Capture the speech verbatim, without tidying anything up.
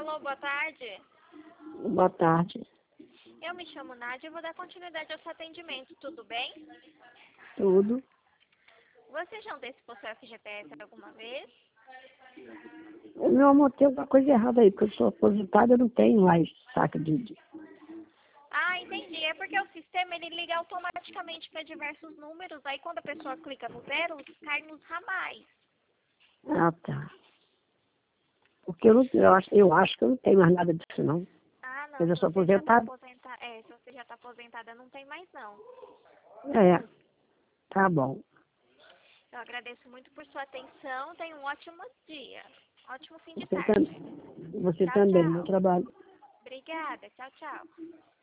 Alô, boa tarde. Boa tarde. Eu me chamo Nádia e vou dar continuidade ao seu atendimento, tudo bem? Tudo. Você já antecipou seu F G T S alguma vez? Meu amor, tem alguma coisa errada aí, porque eu sou aposentada, eu não tenho mais saco de... de- Ah, entendi. É porque o sistema ele liga automaticamente para diversos números, aí quando a pessoa clica no zero, cai nos ramais. Ah, tá. Porque eu, não, eu, acho, eu acho que eu não tenho mais nada disso, não. Ah, não, Mas eu se sou você já está aposentada. aposentada, é, se você já está aposentada, não tem mais não. É, tá bom. Eu agradeço muito por sua atenção, tenha um ótimo dia, ótimo fim de Você, tarde. tam, você Tchau, também, bom tchau. trabalho. Obrigada, tchau, tchau.